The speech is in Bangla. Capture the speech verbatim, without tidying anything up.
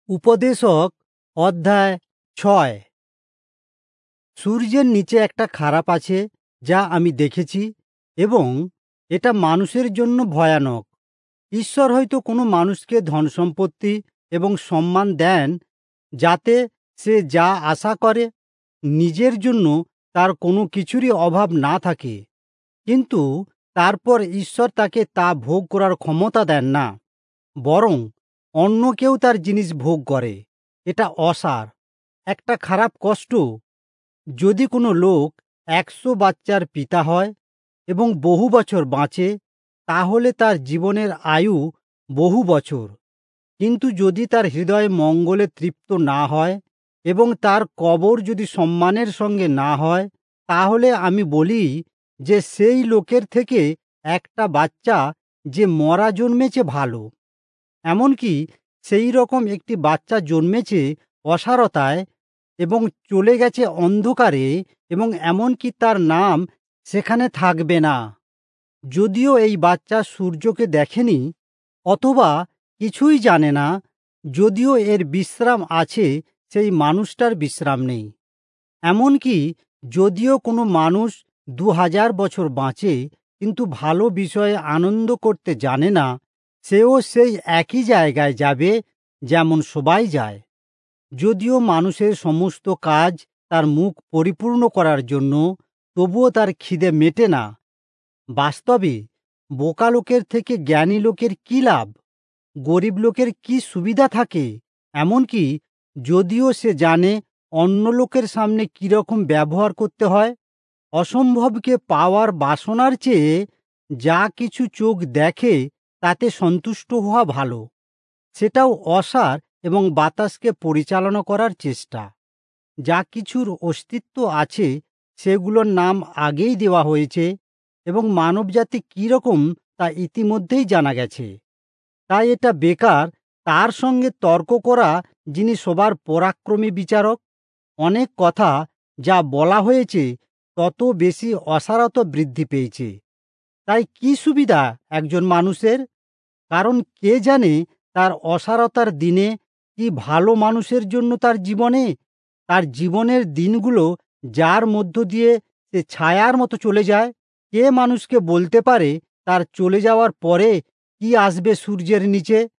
উপদেশক অধ্যায় ছয়। সূর্যের নিচে একটা খারাপ আছে, যা আমি দেখেছি, এবং এটা মানুষের জন্য ভয়ানক। ঈশ্বর হয়তো কোনো মানুষকে ধনসম্পত্তি এবং সম্মান দেন, যাতে সে যা আশা করে নিজের জন্য তার কোনো কিছুরই অভাব না থাকে, কিন্তু তারপর ঈশ্বর তাকে তা ভোগ করার ক্ষমতা দেন না, বরং অন্য কেউ তার জিনিস ভোগ করে। এটা অসার, একটা খারাপ কষ্ট। যদি কোনো লোক একশো বাচ্চার পিতা হয় এবং বহু বছর বাঁচে, তাহলে তার জীবনের আয়ু বহু বছর। কিন্তু যদি তার হৃদয় মঙ্গলে তৃপ্ত না হয় এবং তার কবর যদি সম্মানের সঙ্গে না হয়, তাহলে আমি বলি যে সেই লোকের থেকে একটা বাচ্চা যে মরা জন্মেছে ভালো। এমনকি সেই রকম একটি বাচ্চা জন্মেছে অসারতায় এবং চলে গেছে অন্ধকারে, এবং এমনকি তার নাম সেখানে থাকবে না। যদিও এই বাচ্চা সূর্যকে দেখেনি অথবা কিছুই জানে না, যদিও এর বিশ্রাম আছে, সেই মানুষটার বিশ্রাম নেই। এমনকি যদিও কোনো মানুষ দু হাজার বছর বাঁচে কিন্তু ভালো বিষয়ে আনন্দ করতে জানে না, সেও সেই একই জায়গায় যাবে যেমন সবাই যায়। যদিও মানুষের সমস্ত কাজ তার মুখ পরিপূর্ণ করার জন্য, তবুও তার খিদে মেটে না। বাস্তবে বোকা লোকের থেকে জ্ঞানী লোকের কী লাভ? গরিব লোকের কী সুবিধা থাকে? এমনকি যদিও সে জানে অন্য লোকের সামনে কীরকম ব্যবহার করতে হয়। অসম্ভবকে পাওয়ার বাসনার চেয়ে যা কিছু চোখ দেখে তাতে সন্তুষ্ট হওয়া ভালো। সেটাও অসার এবং বাতাসকে পরিচালনা করার চেষ্টা। যা কিছুর অস্তিত্ব আছে সেগুলোর নাম আগেই দেওয়া হয়েছে, এবং মানবজাতি কীরকম তা ইতিমধ্যেই জানা গেছে। তাই এটা বেকার তার সঙ্গে তর্ক করা, যিনি সবার পরাক্রমী বিচারক। অনেক কথা যা বলা হয়েছে তত বেশি অসারতা বৃদ্ধি পেয়েছে। তাই কি সুবিধা একজন মানুষের? কারণ কে জানে তার অসারতার দিনে কি ভালো মানুষের জন্য তার জীবনে, তার জীবনের দিনগুলো যার মধ্য দিয়ে সে ছায়ার মতো চলে যায়। কে মানুষকে বলতে পারে তার চলে যাওয়ার পরে কি আসবে সূর্যের নিচে?